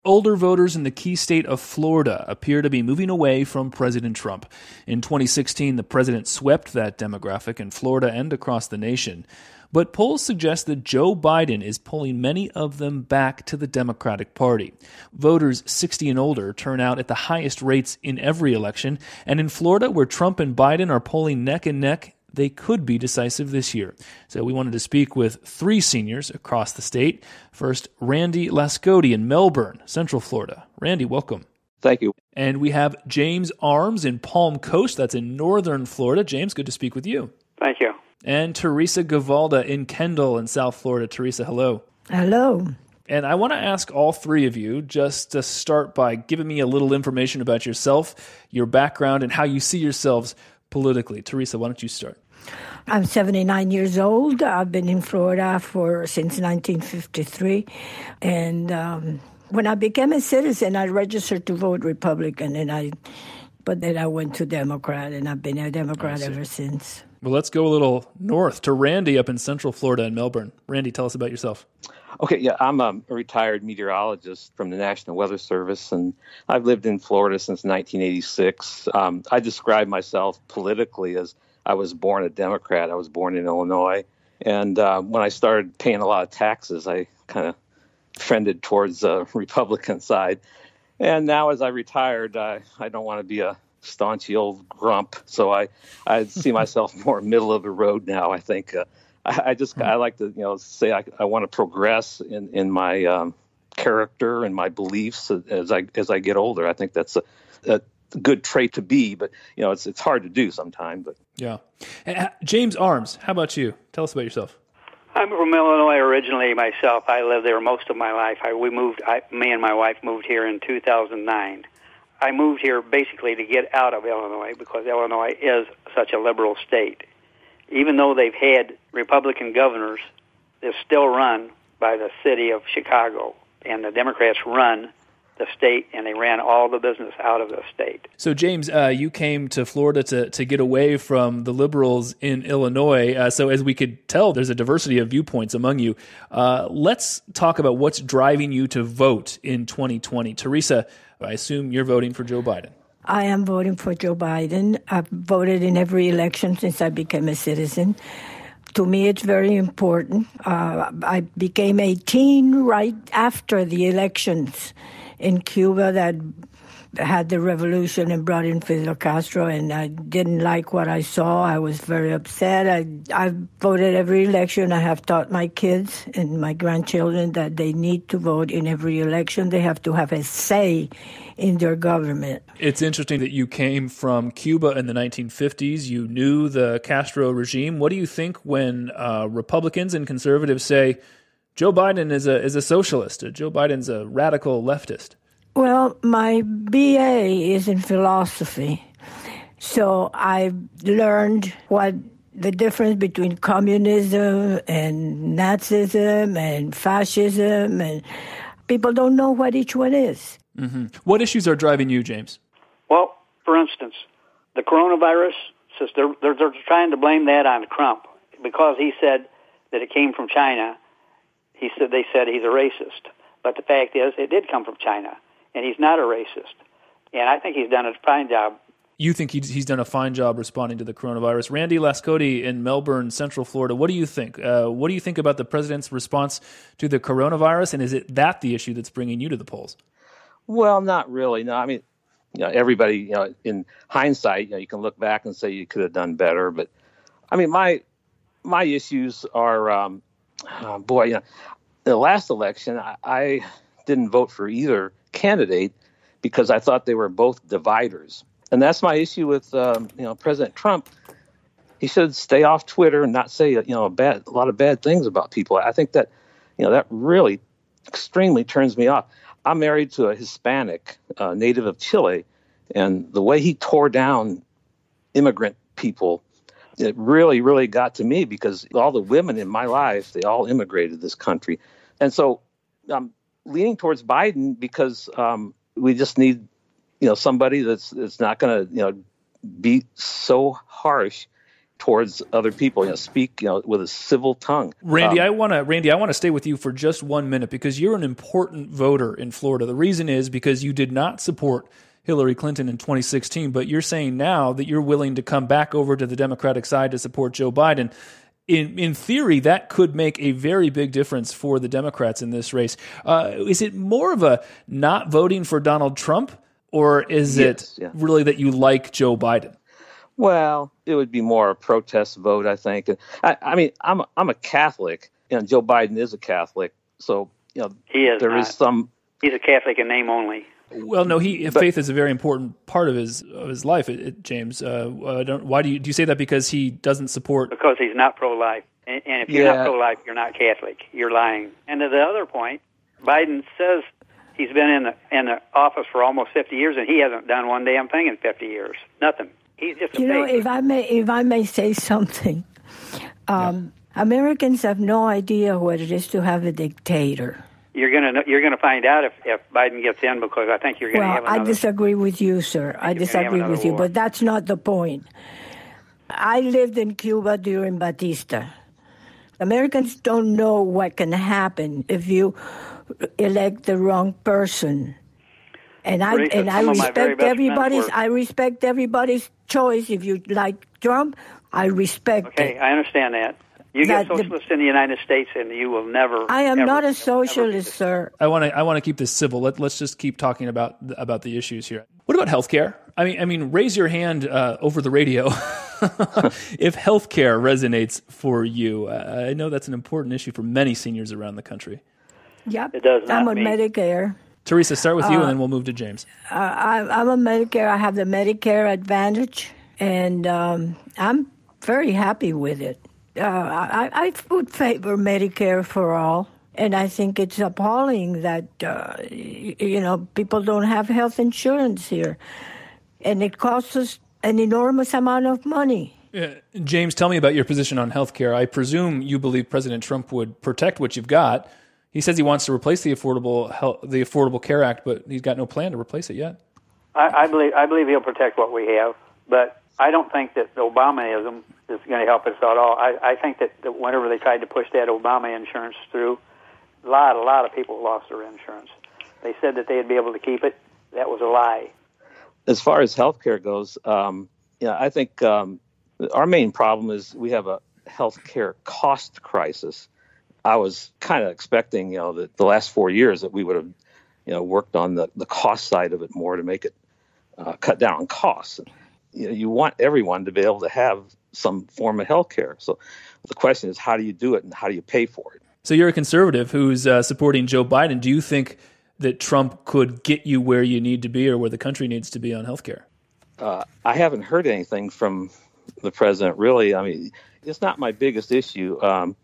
Older voters in the key state of Florida appear to be moving away from President Trump. In 2016, the president swept that demographic in Florida and across the nation. But polls suggest that Joe Biden is pulling many of them back to the Democratic Party. Voters 60 and older turn out at the highest rates in every election, and in Florida, where Trump and Biden are polling neck and neck, they could be decisive this year. So we wanted to speak with three seniors across the state. First, Randy Lascotti in Melbourne, Central Florida. Randy, welcome. Thank you. And we have James Arms in Palm Coast, that's in northern Florida. James, good to speak with you. Thank you. And Teresa Gavalda in Kendall in South Florida. Teresa, hello. Hello. And I want to ask all three of you just to start by giving me a little information about yourself, your background, and how you see yourselves politically. Teresa, why don't you start? I'm 79 years old. I've been in Florida since 1953. And when I became a citizen, I registered to vote Republican, but then I went to Democrat, and I've been a Democrat ever since. Well, let's go a little north to Randy up in Central Florida in Melbourne. Randy, tell us about yourself. Okay, yeah, I'm a retired meteorologist from the National Weather Service, and I've lived in Florida since 1986. I describe myself politically as I was born a Democrat. I was born in Illinois, and when I started paying a lot of taxes, I kind of trended towards the Republican side. And now as I retired, I don't want to be a staunchy old grump, so I see myself more middle of the road now. I think I like to say I want to progress in my character and my beliefs as I get older. I think that's a good trait to be, but it's hard to do sometimes. But yeah, James Arms, how about you? Tell us about yourself. I'm from Illinois originally myself. I lived there most of my life. Me and my wife moved here in 2009. I moved here basically to get out of Illinois because Illinois is such a liberal state. Even though they've had Republican governors, they're still run by the city of Chicago, and the Democrats run the state, and they ran all the business out of the state. So, James, you came to Florida to get away from the liberals in Illinois. So as we could tell, there's a diversity of viewpoints among you. Let's talk about what's driving you to vote in 2020. Teresa, I assume you're voting for Joe Biden. I am voting for Joe Biden. I've voted in every election since I became a citizen. To me, it's very important. I became 18 right after the elections in Cuba that had the revolution and brought in Fidel Castro, and I didn't like what I saw. I was very upset. I voted every election. I have taught my kids and my grandchildren that they need to vote in every election. They have to have a say in their government. It's interesting that you came from Cuba in the 1950s. You knew the Castro regime. What do you think when Republicans and conservatives say Joe Biden is a socialist, Joe Biden's a radical leftist? Well, my BA is in philosophy, so I learned what the difference between communism and Nazism and fascism, and people don't know what each one is. Mm-hmm. What issues are driving you, James? Well, for instance, the coronavirus, since they're trying to blame that on Trump because he said that it came from China. They said he's a racist, but the fact is it did come from China. And he's not a racist. And I think he's done a fine job. You think he's done a fine job responding to the coronavirus. Randy Lascotti in Melbourne, Central Florida, what do you think? What do you think about the president's response to the coronavirus, and is it the issue that's bringing you to the polls? Well, not really. No, I mean, everybody, in hindsight, you can look back and say you could have done better. But, I mean, my issues are, the last election, I didn't vote for either candidate because I thought they were both dividers. And that's my issue with President Trump. He should stay off Twitter and not say a lot of bad things about people. I think that that really extremely turns me off. I'm married to a Hispanic native of Chile, and the way he tore down immigrant people, it really, really got to me because all the women in my life, they all immigrated this country. And so I'm leaning towards Biden because we just need, somebody that's not going to, be so harsh towards other people. Speak with a civil tongue. Randy, I want to stay with you for just 1 minute because you're an important voter in Florida. The reason is because you did not support Hillary Clinton in 2016, but you're saying now that you're willing to come back over to the Democratic side to support Joe Biden. In theory, that could make a very big difference for the Democrats in this race. Is it more of a not voting for Donald Trump, or is it really that you like Joe Biden? Well, it would be more a protest vote, I think. I mean, I'm a Catholic, and Joe Biden is a Catholic, so he is. There is some. He's a Catholic in name only. Well, no, faith is a very important part of his life, James. Why do you say that? Because he doesn't support? Because he's not pro-life, and if you're not pro-life, you're not Catholic. You're lying. And to the other point, Biden says he's been in the office for almost 50 years, and he hasn't done one damn thing in 50 years. Nothing. He's just if I may say something, Americans have no idea what it is to have a dictator. You're gonna find out if Biden gets in, because I think you're going to have another. I disagree with you, sir. I disagree with you, but that's not the point. I lived in Cuba during Batista. Americans don't know what can happen if you elect the wrong person. And I respect everybody's choice. If you like Trump, I respect it. Okay, I understand that. You get socialists in the United States, and you will never. I am not a socialist, sir. I want to keep this civil. Let's just keep talking about the issues here. What about healthcare? I mean, raise your hand over the radio if healthcare resonates for you. I know that's an important issue for many seniors around the country. Yep, it does not. I'm on Medicare. Teresa, start with you, and then we'll move to James. I'm on Medicare. I have the Medicare Advantage, and I'm very happy with it. I would favor Medicare for all, and I think it's appalling that people don't have health insurance here, and it costs us an enormous amount of money. James, tell me about your position on health care. I presume you believe President Trump would protect what you've got. He says he wants to replace the Affordable Care Act, but he's got no plan to replace it yet. I believe he'll protect what we have, but I don't think that Obamaism is going to help us at all. I think that whenever they tried to push that Obama insurance through, a lot of people lost their insurance. They said that they'd be able to keep it. That was a lie. As far as healthcare goes, I think our main problem is we have a healthcare cost crisis. I was kind of expecting, that the last 4 years that we would have, worked on the cost side of it more to make it cut down on costs. You want everyone to be able to have some form of health care. So the question is, how do you do it and how do you pay for it? So you're a conservative who's supporting Joe Biden. Do you think that Trump could get you where you need to be or where the country needs to be on health care? I haven't heard anything from the president, really. I mean, it's not my biggest issue.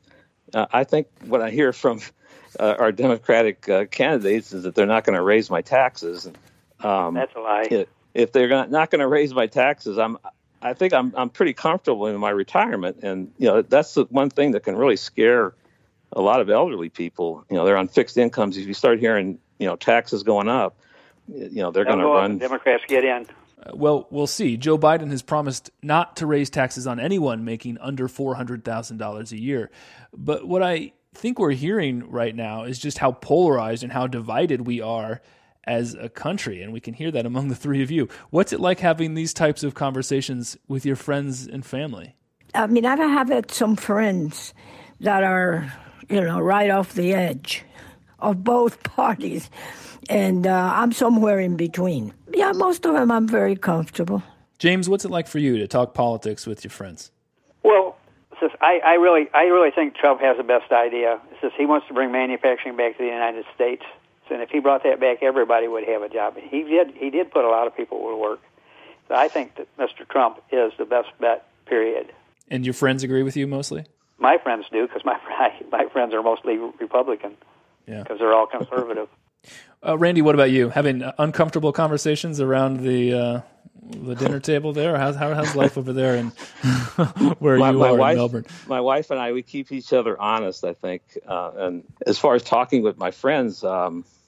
I think what I hear from our Democratic candidates is that they're not going to raise my taxes. That's a lie. If they're not going to raise my taxes, I think I'm pretty comfortable in my retirement, and that's the one thing that can really scare a lot of elderly people. They're on fixed incomes. If you start hearing taxes going up, they're going to run. Democrats get in. Well, we'll see. Joe Biden has promised not to raise taxes on anyone making under $400,000 a year. But what I think we're hearing right now is just how polarized and how divided we are as a country, and we can hear that among the three of you. What's it like having these types of conversations with your friends and family? I mean, I've had some friends that are, right off the edge of both parties, and I'm somewhere in between. Yeah, most of them I'm very comfortable. James, what's it like for you to talk politics with your friends? Well, I really think Trump has the best idea. He wants to bring manufacturing back to the United States. And if he brought that back, everybody would have a job. He did put a lot of people to work. So I think that Mr. Trump is the best bet, period. And your friends agree with you mostly? My friends do, because my friends are mostly Republican, because they're all conservative. Randy, what about you? Having uncomfortable conversations around the dinner table there? How's life over there and where you are in Melbourne? My wife and I, we keep each other honest, I think. And as far as talking with my friends,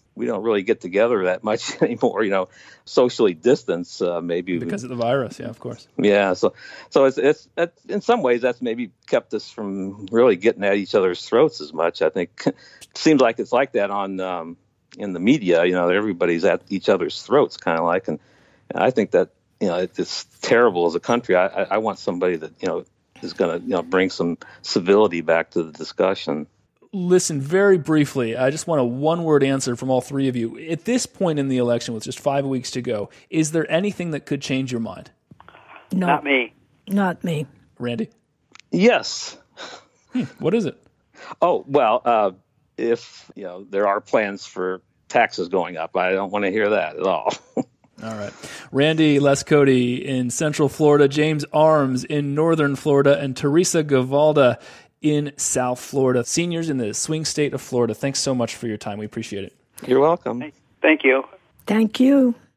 we don't really get together that much anymore, socially distanced, maybe. Because of the virus, yeah, of course. Yeah, so it's in some ways that's maybe kept us from really getting at each other's throats as much. I think it seems like it's like that on in the media, everybody's at each other's throats, kind of like, and I think that, it's terrible as a country. I want somebody that, is going to, bring some civility back to the discussion. Listen, very briefly, I just want a one-word answer from all three of you. At this point in the election, with just 5 weeks to go, is there anything that could change your mind? No. Not me. Not me. Randy? Yes. What is it? Oh, well, if, there are plans for taxes going up, I don't want to hear that at all. All right. Randy Lescoti in Central Florida, James Arms in Northern Florida, and Teresa Gavalda in South Florida. Seniors in the swing state of Florida, thanks so much for your time. We appreciate it. You're welcome. Thank you. Thank you.